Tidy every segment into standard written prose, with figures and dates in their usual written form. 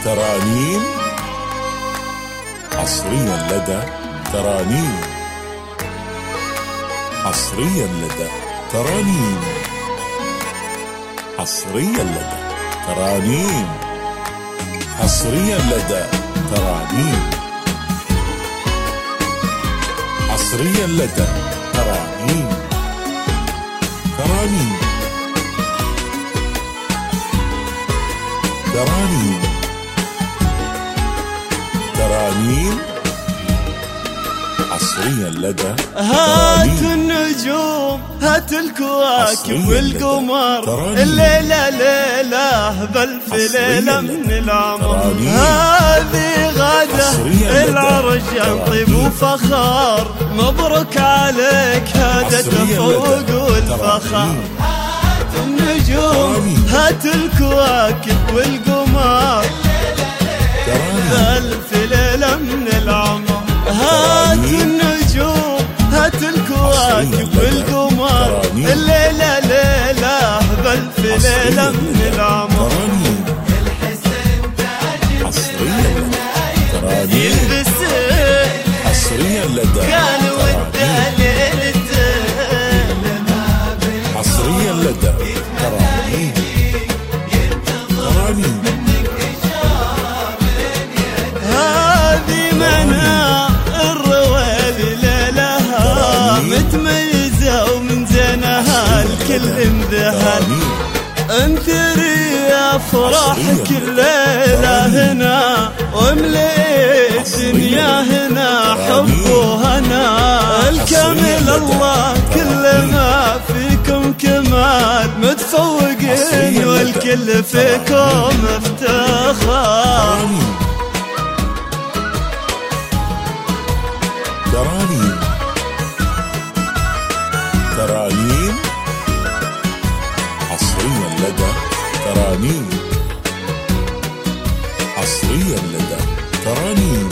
ترانيم حصريا لدى ترانيم. حصريا لدى ترانيم. حصريا لدى ترانيم. حصريا لدى ترانيم. حصريا لدى ترانيم. ترانيم ترانيم ترانيم حصريا لدى هات النجوم هات الكواكب والقمر، الليلة ليلة بألف ليلة من العمر. هذه غادة العرش ينطيب وفخار، مبروك عليك هذا التفوق والفخار. هات النجوم هات الكواكب والقمر، بألف ليلة من العمر. هات النجوم هات الكواكب والقمر، الليلة ليلة بألف ليلة من العمر. حصريا لدى كان وده ليلته، حصريا لدى ترانيم. ترانيم هذه منى الرويل ليلها متميزة ومن زينها الكل انذهل. انثري يا فرحك الليلة هنا، ومليت الدنيا هنا حب وهنا. الكامل الله كل ما فيكم كمال، متفوقين والكل فيكم افتخار. ترانيم ترانيم حصريا لدى ترانيم. حصريا لدى ترانيم.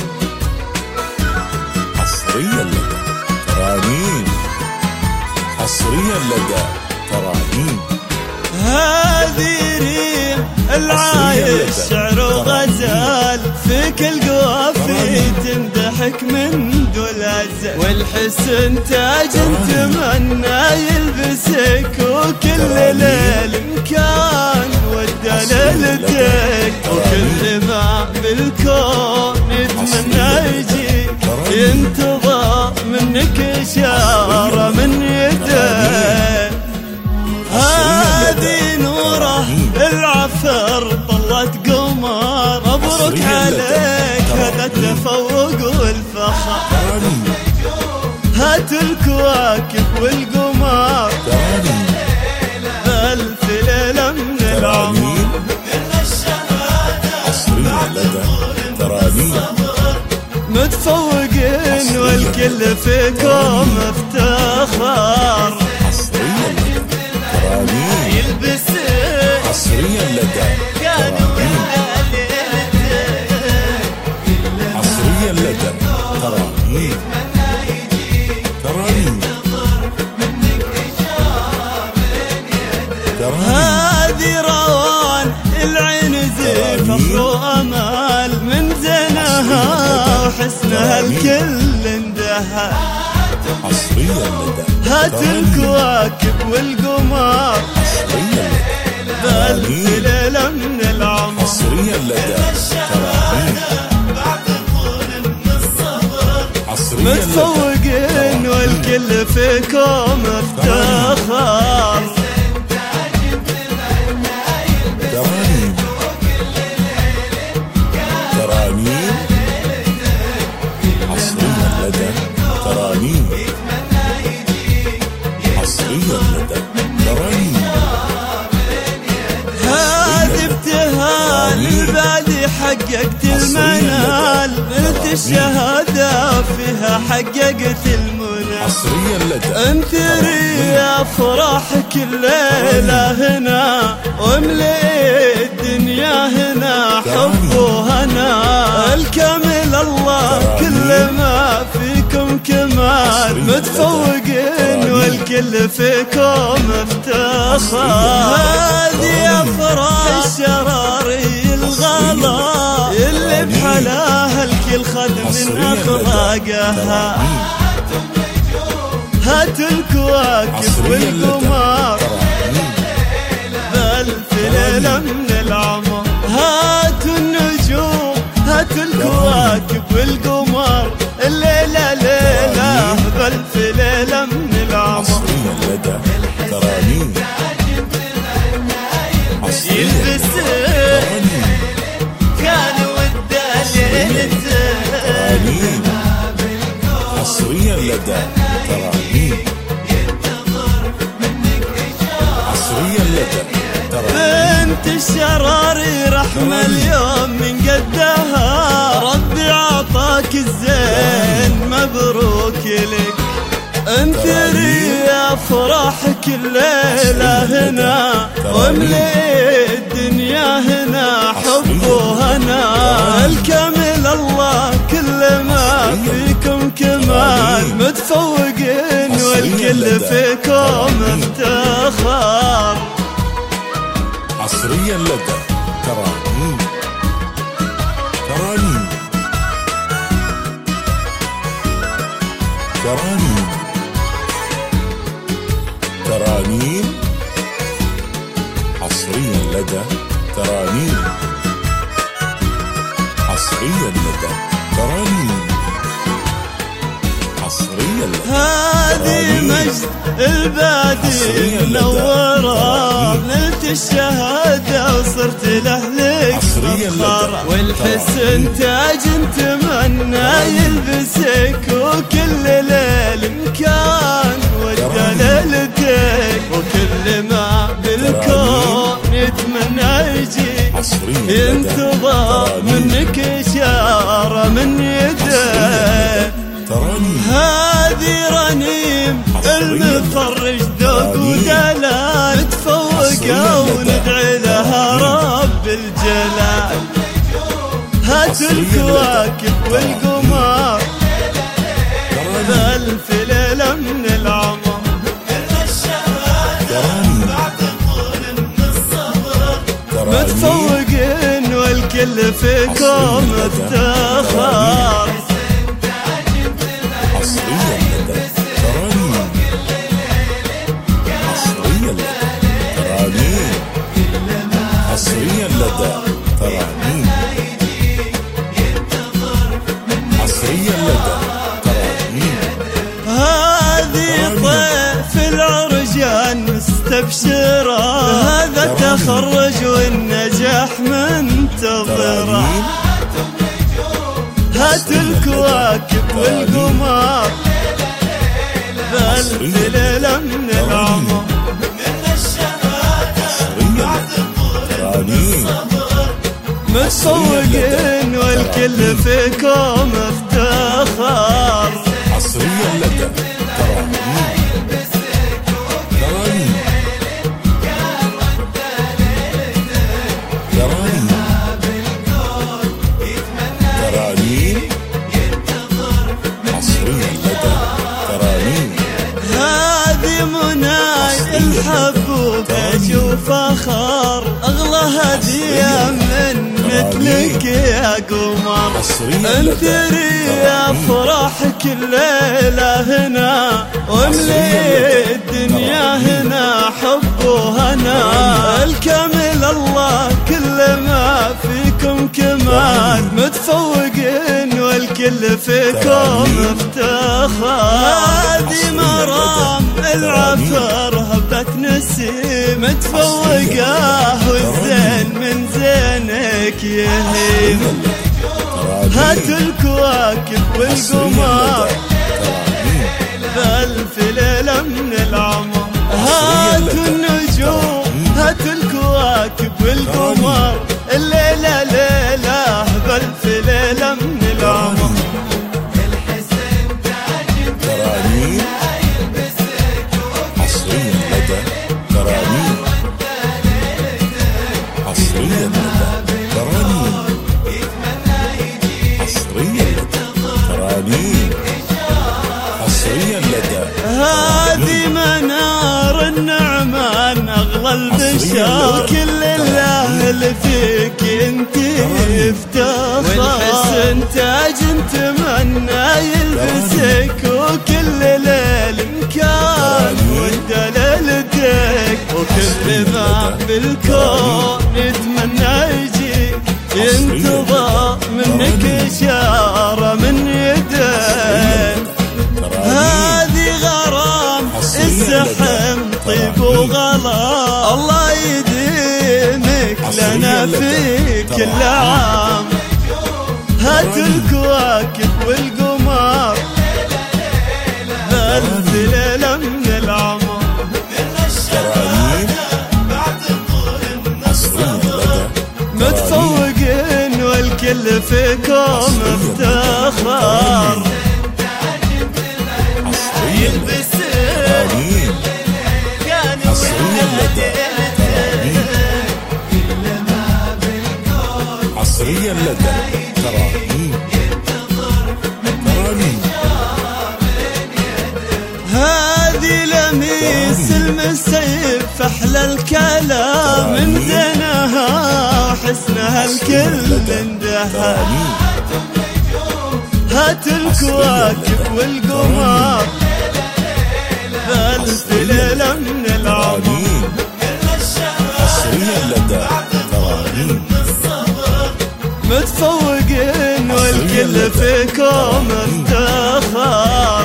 حصريا لدى ترانيم. حصريا لدى ترانيم. هذه ريم العايش شعر وغزال، في كل قوافي تمدحك من دول الزل. والحسن تاج تمنى يلبسك، وكل ليل مكان ودى ليلتك. وكل ما بالكون يتمنى يجيك، ينتظر منك إشارة من يدك. هذه نوره العفر طلت قمر، مبروك عليك هذا التفوق والفخر. هات الكواكب والقمر، بألف ليلة من العمر. حصريا لدى ترانيم. متفوقين والكل فيكم افتخار. حصريا لدى ترانيم. حصريا لدى ترانيم. حصريا لدى ترانيم. ترانيم هذه روان العين زي فخر وأمال، من زينها وحسنها الكل اندهى. حصريا لدى هات الكواكب والقمر، بألف ليلة من العمر. حصريا لدى ترانيم. متفوقين والكل فيكم افتخار. ترانيم ترانيم حصريا لدى ترانيم. حصريا لدى ترانيم. هذه ابتهال البادي حققت المنال، نلت الشهادة فيها حققت المنى. حصريا لدى انثري يا فرحك الليلة هنا، ومليت الدنيا هنا حب وهنا. الكامل الله كل ما فيكم كمال، متفوقين والكل فيكم افتخار. هذه أفراح الشراري الغلا، ولاها الكل خذ من أخلاقها. هات الكواكب والقمر بألف ليلة من العمر. هات النجوم هات الكواكب والقمر الليلة ليلة بألف ليلة من العمر. حصريا لدى ترانيم. يلبس كان وده ليلته. حصريا لدى ترانيم. حصريا لدى ترانيم. بنت الشراري رحمة اليوم من قدها. ربي عطاك الزين مبروك لك. انثري افراحك الليلة هنا واملي الدنيا هنا حب وهنا. الكامل الله كل ما فيكم كمال متفوقين والكل فيكم افتخار. حصريا لدى ترانيم. ترانيم. ترانيم. ترانيم. حصريا لدى ترانيم. حصريا لدى ترانيم. حصريا لدى هذه مجد البادي منورة. نلت الشهادة وصرت لأهلك مفخرة. والحسن تاج نتمنى يلبسك وكل ليل مكان ودى ليلتك. وكل ما بالكون يتمنى يجي ينتظر منك إشارة من يدك. هذه رنيم المفرج ذوق ودلال متفوقة وندعي لها رب الجلال. هات الكواكب والقمر بألف ليلة من العمر. متفوقين والكل فيكم افتخار. حصريا لدى ترانيم. حصريا لدى ترانيم. حصريا لدى ترانيم. حصريا لدى ترانيم. هذه طيف العرجان مستبشرة. هذا تخرج والنجاح منتظرة. هات الكواكب والقمر بألف ليلة من العمر. متفوقين والكل فيكم افتخار. حصريا لدى ترانيم. ترانيم. ترانيم. ترانيم. حصريا لدى ترانيم. هذه مناي الحبوب اشوف فخر. اغلى هدية من مثلك يا قمر. انثري افراحك الليلة هنا واملي الدنيا هنا حب وهنا. الكامل الله كل ما فيكم كمال متفوقين والكل فيكم افتخار. هذه مرام العفر هبة نسيم متفوقة والزين من زينك يهيم. هات الكواكب والقمر بألف ليلة من العمر. هات النجوم هات الكواكب والقمر الليلة ليلة بألف ليلة من العمر. ترانيم. حصريا لدى ترانيم. حصريا لدى ترانيم. حصريا لدى ترانيم. حصريا لدى. هذه منار النعمان أغلى البشر. كل الأهل فيك انتي افتخار، والحسن تاج نتمنى يلبسك وكل ليل كان ودلالتك، وكل ما بالكون يتمنى يجيك ينتظر منك إشارة من يدك. هذه غرام السحم طيب وغلا، الله يديمك لنا في كل عام. هات الكواكب والقمر بألف ليلة من العمر، متفوقين والكل فيكم افتخار. يلبس كان حصريا لدى ترانيم. هذه لميس المسيف أحلى الكلام من زينها وحسنها الكل اندهى. هات الكواكب والقمر بألف ليلة من العمر، حصريا لدى ترانيم. متفوقين والكل فيكم افتخار.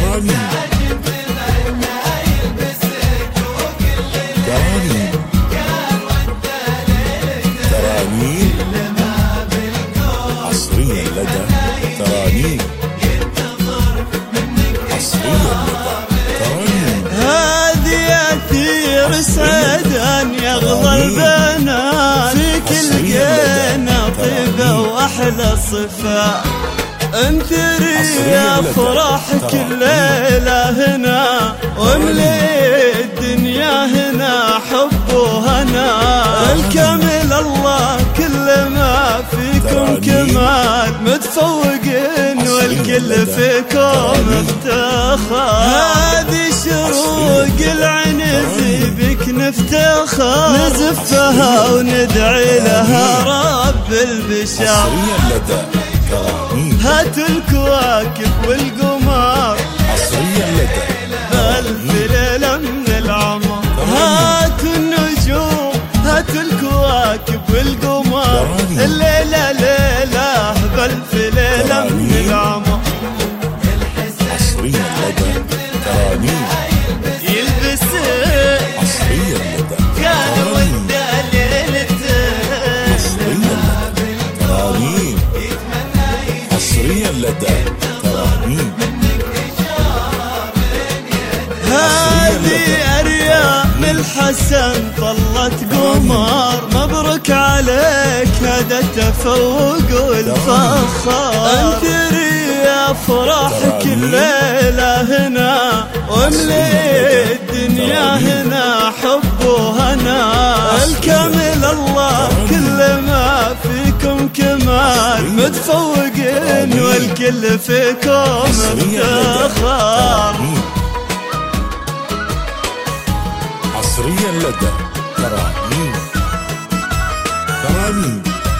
حصريا لدى ترانيم. حصريا لدى ترانيم. هذه أثير سعدا يغضى البنات في كل جنة طيبة وأحلى صفات. انثري يا فرحك الليلة هنا، واملي الدنيا هنا حب وهنا. الكامل الله كل ما فيكم كمال، متفوقين والكل فيكم افتخار. هذه شروق العنز بك نفتخر، نزفها وندعي لها رب البشر. هات الكواكب والقمر حصريا لدى بألف ليلة من العمر. هات النجوم هات الكواكب والقمر، الليلة ليلة بألف ليلة من العمر. حصريا لدى ترانيم. يلبس حصريا لدى كان وده ليلته. حصريا لدى ترانيم. حصريا لدى ترانيم. هذه أريام الحسن طلت قمر، مبروك عليك هذا التفوق والفخر. انثري يا فرحك الليلة هنا، واملي الدنيا هنا حب وهنا. الكامل الله كل ما فيكم كمال، متفوقين والكل فيكم افتخار. حصريا لدى ترانيم. ترانيم.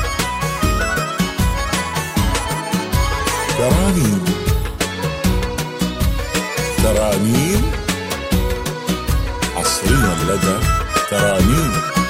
ترانيم. ترانيم. حصريا لدى ترانيم.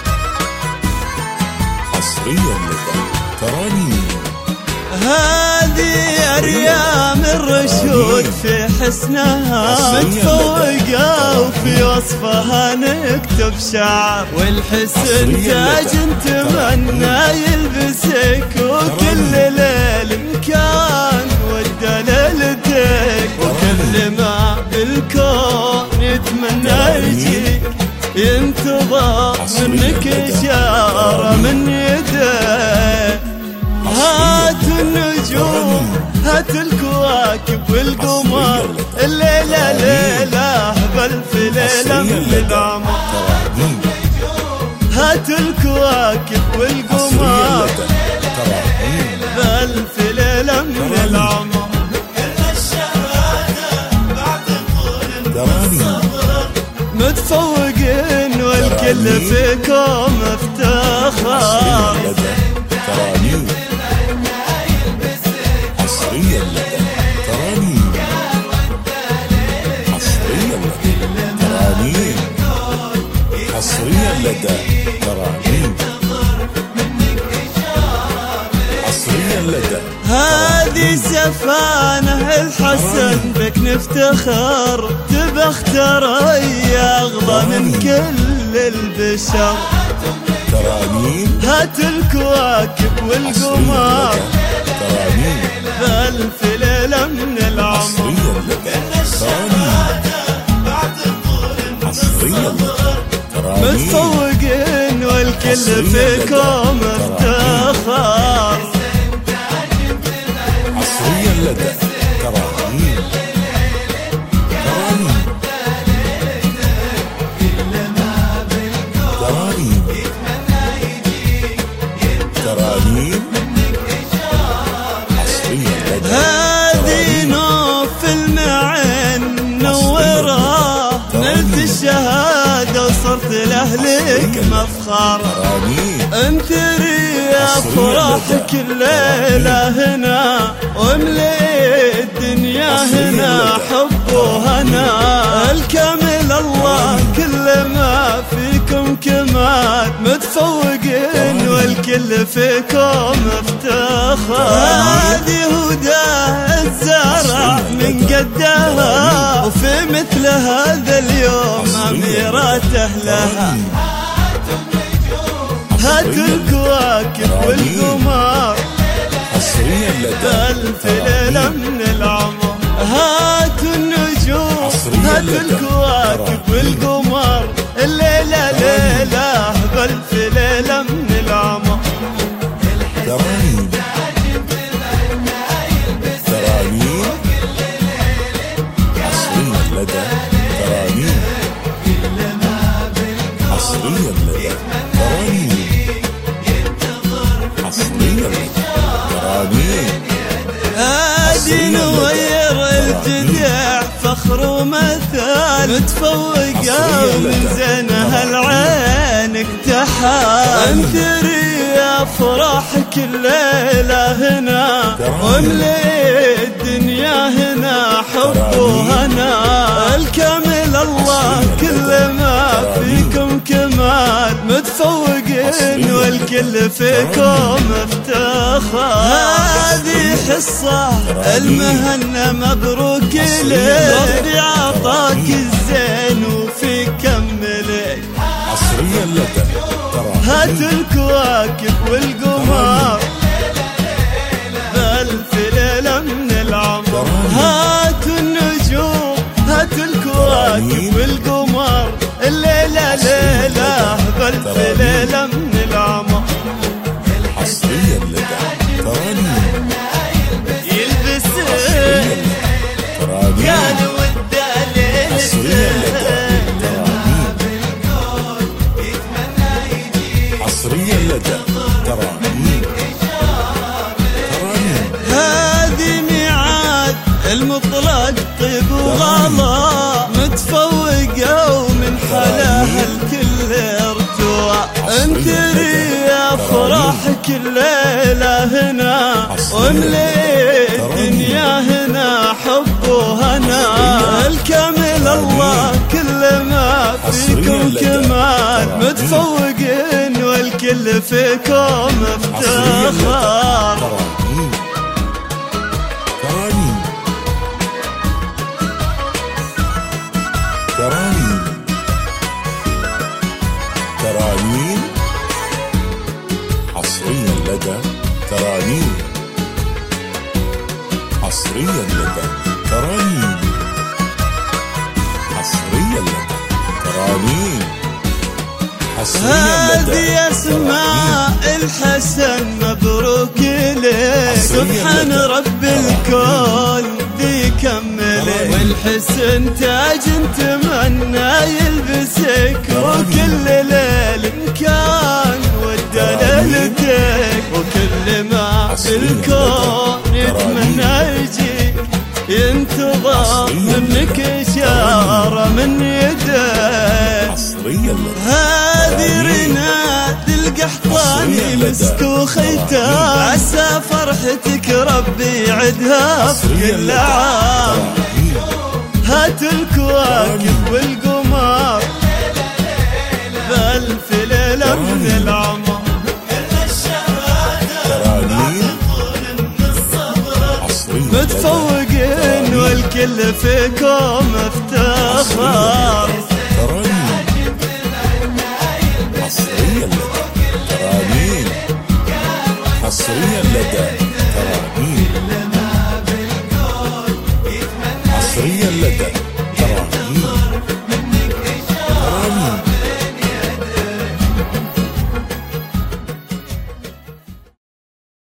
حصريا لدى ترانيم. هذه أريام الرشود في حسنها، متفوقة وفي وصفها نكتب شعر. والحسن تاج نتمنى يلبسك وكل ليل مكان ودلالتك، وكل ما بالكون يتمنى يجيك ينتظر منك إشارة من يدك. هات النجوم هات الكواكب والقمر، الليلة ليلة بألف ليلة من العمر. هات الكواكب والقمر بألف ليلة من العمر. متفوقين والكل فيكم افتخار. ترانيم. حصريا لدى هذه سفانة الحسن بك نفتخر، تبى اختار يا أغلى من كل البشر. ترانيم. هات الكواكب والقمر، ترانيم. بألف ليلة من العمر. حصريا لدى ترانيم. حصريا لدى ترانيم. متفوقين والكل فيكم افتخار. حصريا لدى ترانيم. ترانيم. ترانيم. ترانيم. حصريا لدى هذه نوف المعين منورة، نلت الشهادة وصرت لأهلك مفخر. ترانيم. انثري افراحك الليلة هنا، واملي الدنيا هنا حب وهنا. الكامل الله كل ما فيكم كمال، متفوقين والكل فيكم افتخار. هذه هداه الزرع من قدها، وفي مثل هذا اليوم أميرة أهلها. هات الكواكب والقمر، حصريا لدى بألف ليلة من العمر. هات النجوم، هات الكواكب والقمر، الليلة ليلة بألف ليلة من العمر. ترانيم. ترانيم. حصريا لدى ترانيم. حصريا لدى ترانيم. حصريا لدى ترانيم. هادي نوير الجدع فخر ومثال، متفوقة ومن زينها العين اكتحال. انثري افراحك الليلة هنا، واملي الدنيا هنا حب وهنا. الكامل الله كل ما فيكم كمال، متفوقين والكل فيكم افتخار. هذه حصة المهنة مبروك لك، ربي عطاك الزين وفي كملك. حصريا لدى ترانيم. هات الكواكب والقمر، بألف ليلة من العمر. هات النجوم، هات الكواكب والقمر، الليلة ليلة بألف ليلة من العمر. حصريا لدى ترانيم. يلبس ترانيم. كان وده حصريا لدى ترانيم. حصريا لدى ترانيم. ترانيم. هذه ميعاد المطلق طيب وغلا، متفوقة ومن حلاها الكل ارتوى. انثري افراحك الليلة هنا، واملي الدنيا هنا حب وهنا. الكامل الله كل ما فيكم كمال، متفوقين والكل فيكم افتخار. ترانيم. ترانيم. ترانيم. ترانيم. حصريا لدى ترانيم. حصريا لدى ترانيم. حصريا لدى ترانيم. حصريا لدى هذه اسماء الحسن مبروك لك، سبحان رب الكون بيكملك. والحسن تاج نتمنى يلبسك، وكل ليل كان وده ليلتك. وكل ما بالكون يتمنى يجيك، ينتظر منك إشارة من يدك. حصريا لدى هذه رناد القحطاني مسك وختام، عسى فرحتك ربي يعدها في كل عام. هات الكواكب والقمر، بألف ليلة من والكل فيكم افتخار. ترانيم حصريا لدى ترانيم حصريا لدى